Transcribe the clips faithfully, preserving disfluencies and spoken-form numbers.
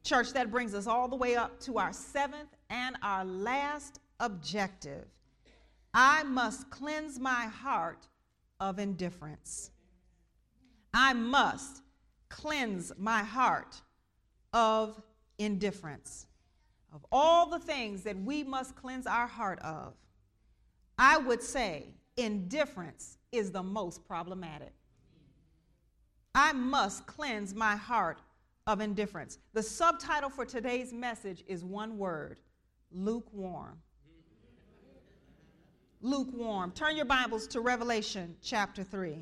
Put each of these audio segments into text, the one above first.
Church, that brings us all the way up to our seventh and our last objective. I must cleanse my heart of indifference. I must cleanse my heart of indifference. Of all the things that we must cleanse our heart of, I would say indifference is the most problematic. I must cleanse my heart of indifference. The subtitle for today's message is one word: lukewarm. Lukewarm. Turn your Bibles to Revelation chapter three.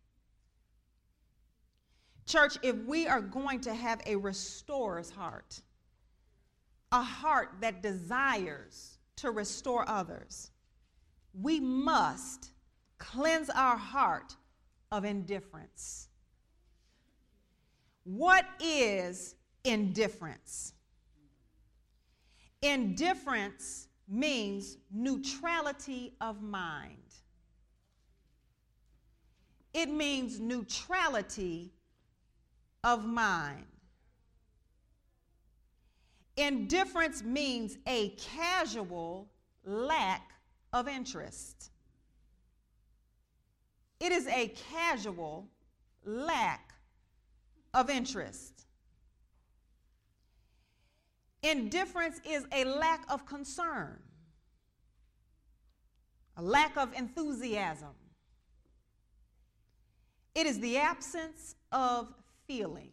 Church, if we are going to have a restorer's heart, a heart that desires to restore others, we must cleanse our heart of indifference. What is indifference? Indifference means neutrality of mind. It means neutrality of mind. Indifference means a casual lack of interest. It is a casual lack of interest. Indifference is a lack of concern, a lack of enthusiasm. It is the absence of feeling.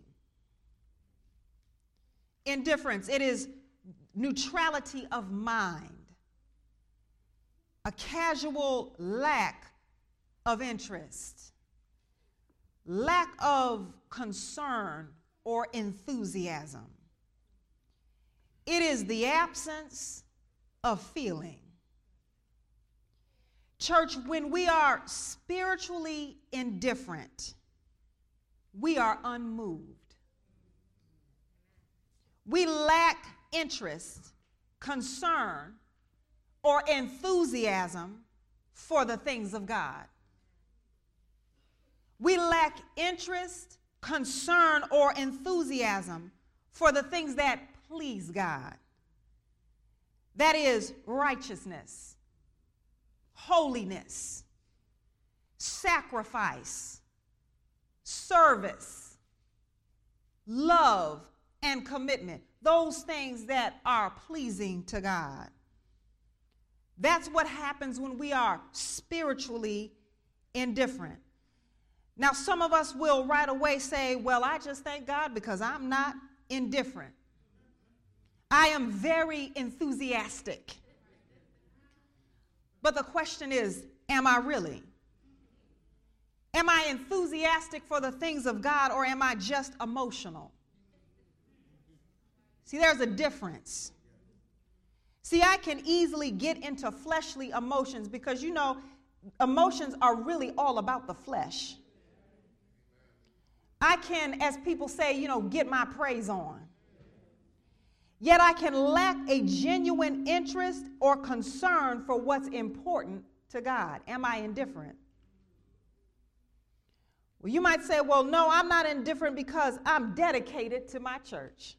Indifference, it is neutrality of mind, a casual lack of interest, lack of concern or enthusiasm. It is the absence of feeling. Church, when we are spiritually indifferent, we are unmoved. We lack interest, concern, or enthusiasm for the things of God. We lack interest, concern, or enthusiasm for the things that please God. That is righteousness, holiness, sacrifice, service, love, and commitment. Those things that are pleasing to God. That's what happens when we are spiritually indifferent. Now, some of us will right away say, well, I just thank God because I'm not indifferent. I am very enthusiastic. But the question is, am I really? Am I enthusiastic for the things of God, or am I just emotional? See, there's a difference. See, I can easily get into fleshly emotions because, you know, emotions are really all about the flesh. I can, as people say, you know, get my praise on. Yet I can lack a genuine interest or concern for what's important to God. Am I indifferent? Well, you might say, well, no, I'm not indifferent because I'm dedicated to my church.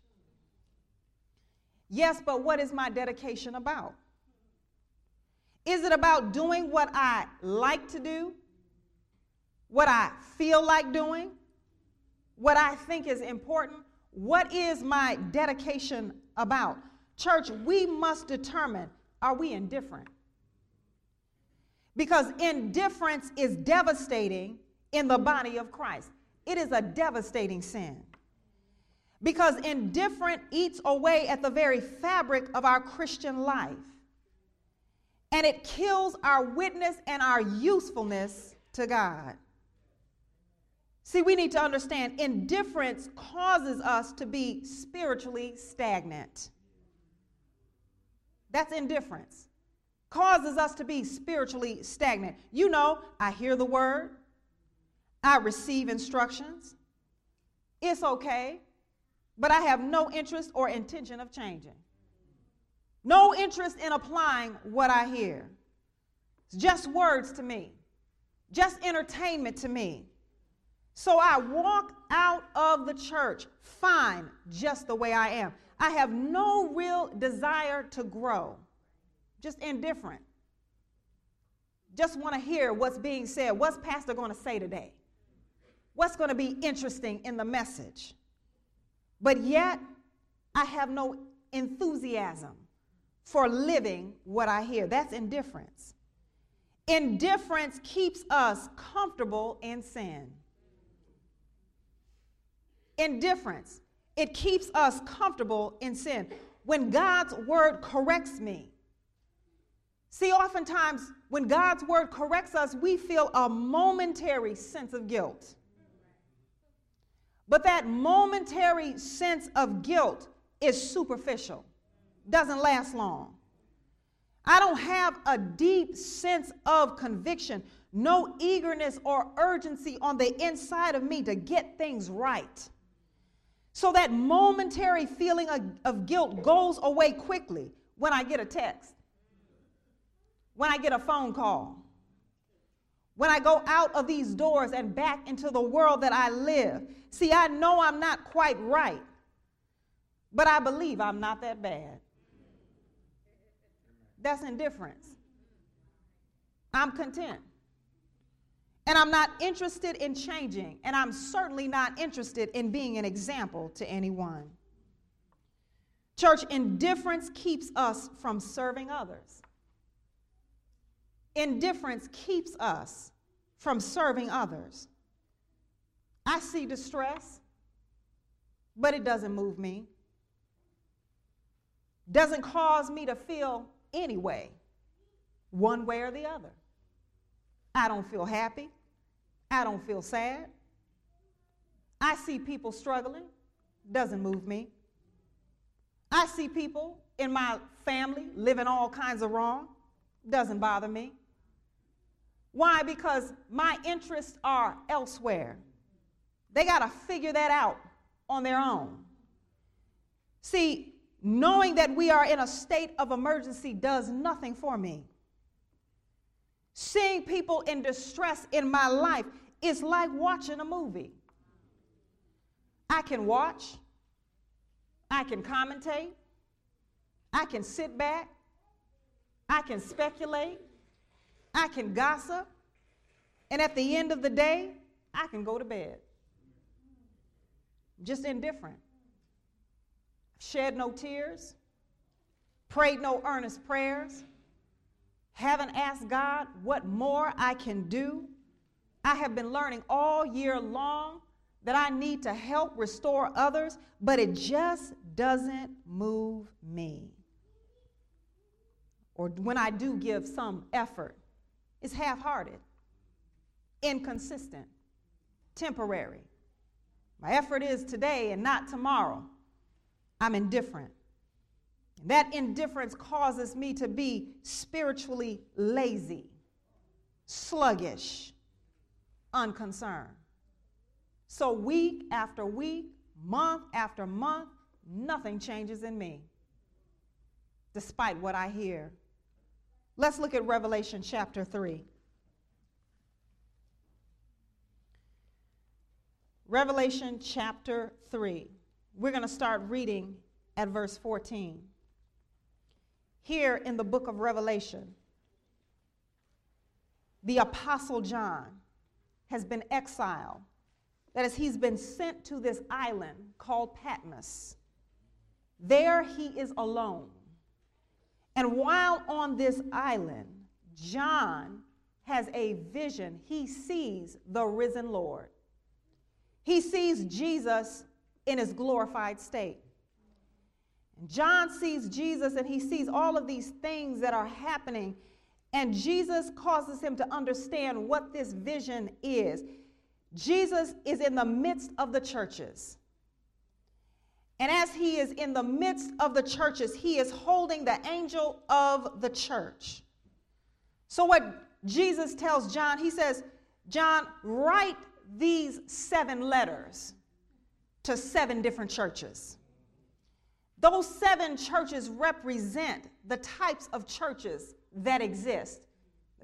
Yes, but what is my dedication about? Is it about doing what I like to do? What I feel like doing? What I think is important? What is my dedication about? Church, we must determine, are we indifferent? Because indifference is devastating in the body of Christ. It is a devastating sin. Because indifference eats away at the very fabric of our Christian life. And it kills our witness and our usefulness to God. See, we need to understand indifference causes us to be spiritually stagnant. That's indifference. Causes us to be spiritually stagnant. You know, I hear the word. I receive instructions. It's okay. But I have no interest or intention of changing. No interest in applying what I hear. It's just words to me. Just entertainment to me. So I walk out of the church fine, just the way I am. I have no real desire to grow, just indifferent. Just want to hear what's being said. What's pastor going to say today? What's going to be interesting in the message? But yet, I have no enthusiasm for living what I hear. That's indifference. Indifference keeps us comfortable in sin. Indifference, it keeps us comfortable in sin. When God's word corrects me, see, oftentimes when God's word corrects us, we feel a momentary sense of guilt. But that momentary sense of guilt is superficial, doesn't last long. I don't have a deep sense of conviction, no eagerness or urgency on the inside of me to get things right. So that momentary feeling of, of guilt goes away quickly when I get a text, when I get a phone call, when I go out of these doors and back into the world that I live. See, I know I'm not quite right, but I believe I'm not that bad. That's indifference. I'm content. And I'm not interested in changing, and I'm certainly not interested in being an example to anyone. Church, indifference keeps us from serving others. Indifference keeps us from serving others. I see distress, but it doesn't move me. Doesn't cause me to feel any way, one way or the other. I don't feel happy. I don't feel sad. I see people struggling. Doesn't move me. I see people in my family living all kinds of wrong. Doesn't bother me. Why? Because my interests are elsewhere. They got to figure that out on their own. See, knowing that we are in a state of emergency does nothing for me. Seeing people in distress in my life is like watching a movie. I can watch, I can commentate, I can sit back, I can speculate, I can gossip, and at the end of the day, I can go to bed. Just indifferent. Shed no tears, prayed no earnest prayers, haven't asked God what more I can do. I have been learning all year long that I need to help restore others, but it just doesn't move me. Or when I do give some effort, it's half-hearted, inconsistent, temporary. My effort is today and not tomorrow. I'm indifferent. That indifference causes me to be spiritually lazy, sluggish, unconcerned. So week after week, month after month, nothing changes in me, despite what I hear. Let's look at Revelation chapter three. Revelation chapter three. We're going to start reading at verse fourteen. Here in the book of Revelation, the Apostle John has been exiled. That is, he's been sent to this island called Patmos. There he is alone. And while on this island, John has a vision. He sees the risen Lord. He sees Jesus in his glorified state. John sees Jesus and he sees all of these things that are happening, and Jesus causes him to understand what this vision is. Jesus is in the midst of the churches. And as he is in the midst of the churches, he is holding the angel of the church. So what Jesus tells John, he says, John, write these seven letters to seven different churches. Those seven churches represent the types of churches that exist, the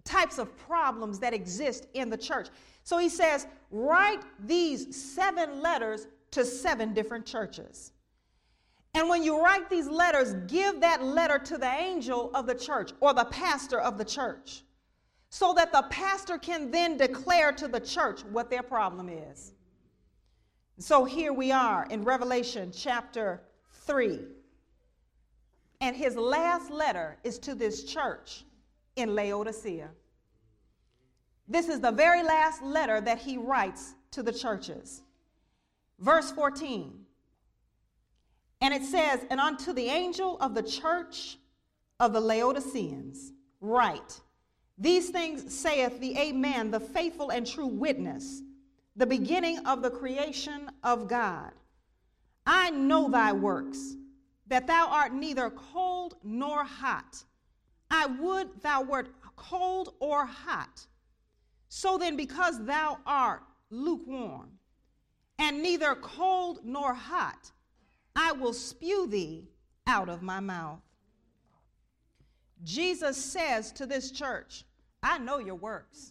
types of problems that exist in the church. So he says, write these seven letters to seven different churches. And when you write these letters, give that letter to the angel of the church or the pastor of the church, so that the pastor can then declare to the church what their problem is. So here we are in Revelation chapter three. And his last letter is to this church in Laodicea. This is the very last letter that he writes to the churches. Verse fourteen. And it says, and unto the angel of the church of the Laodiceans write, these things saith the Amen, the faithful and true witness, the beginning of the creation of God. I know thy works, that thou art neither cold nor hot. I would thou wert cold or hot. So then, because thou art lukewarm, and neither cold nor hot, I will spew thee out of my mouth. Jesus says to this church, I know your works.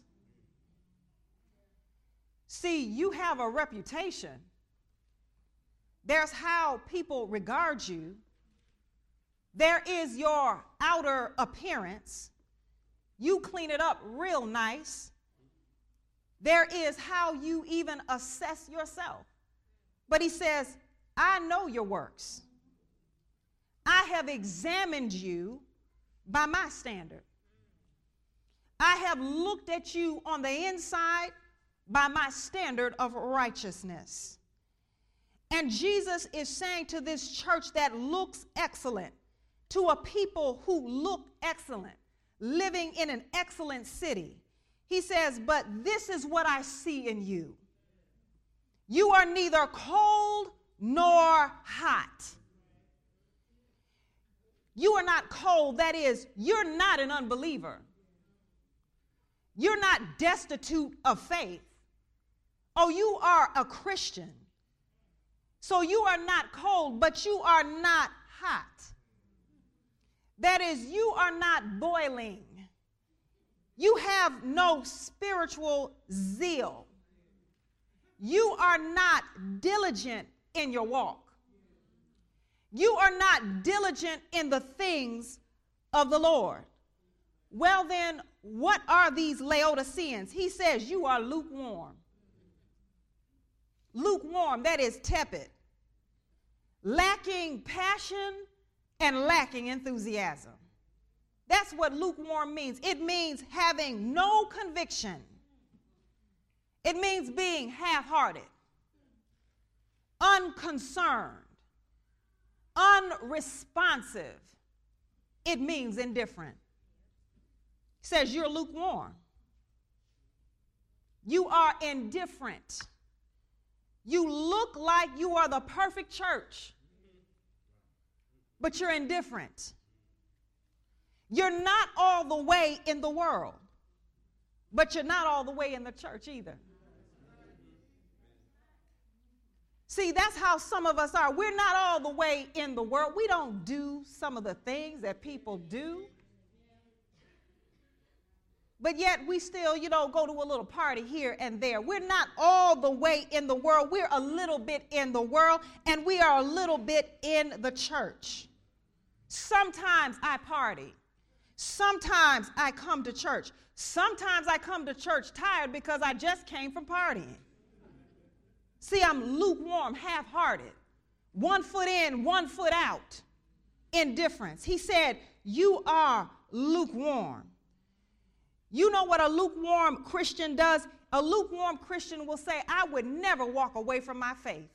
See, you have a reputation. There's how people regard you. There is your outer appearance. You clean it up real nice. There is how you even assess yourself. But he says, I know your works. I have examined you by my standard. I have looked at you on the inside by my standard of righteousness. And Jesus is saying to this church that looks excellent, to a people who look excellent, living in an excellent city, he says, but this is what I see in you. You are neither cold nor hot. You are not cold. That is, you're not an unbeliever. You're not destitute of faith. Oh, you are a Christian. So you are not cold, but you are not hot. That is, you are not boiling. You have no spiritual zeal. You are not diligent in your walk. You are not diligent in the things of the Lord. Well, then, what are these Laodiceans? He says you are lukewarm. Lukewarm, that is tepid, lacking passion and lacking enthusiasm. That's what lukewarm means. It means having no conviction. It means being half-hearted, unconcerned, unresponsive. It means indifferent. It says you're lukewarm. You are indifferent. You look like you are the perfect church, but you're indifferent. You're not all the way in the world, but you're not all the way in the church either. See, that's how some of us are. We're not all the way in the world. We don't do some of the things that people do. But yet we still, you know, go to a little party here and there. We're not all the way in the world. We're a little bit in the world, and we are a little bit in the church. Sometimes I party. Sometimes I come to church. Sometimes I come to church tired because I just came from partying. See, I'm lukewarm, half-hearted, one foot in, one foot out, indifference. He said, you are lukewarm. You know what a lukewarm Christian does? A lukewarm Christian will say, I would never walk away from my faith.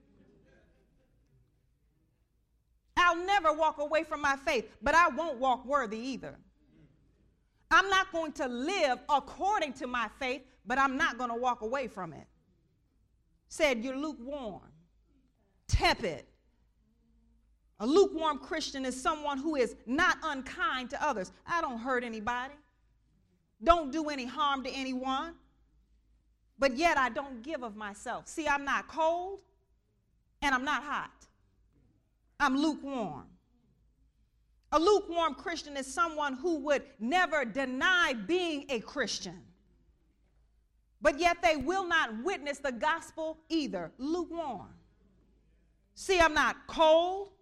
I'll never walk away from my faith, but I won't walk worthy either. I'm not going to live according to my faith, but I'm not going to walk away from it. Said you're lukewarm, tepid. A lukewarm Christian is someone who is not unkind to others. I don't hurt anybody. Don't do any harm to anyone. But yet I don't give of myself. See, I'm not cold and I'm not hot. I'm lukewarm. A lukewarm Christian is someone who would never deny being a Christian, but yet they will not witness the gospel either. Lukewarm. See, I'm not cold.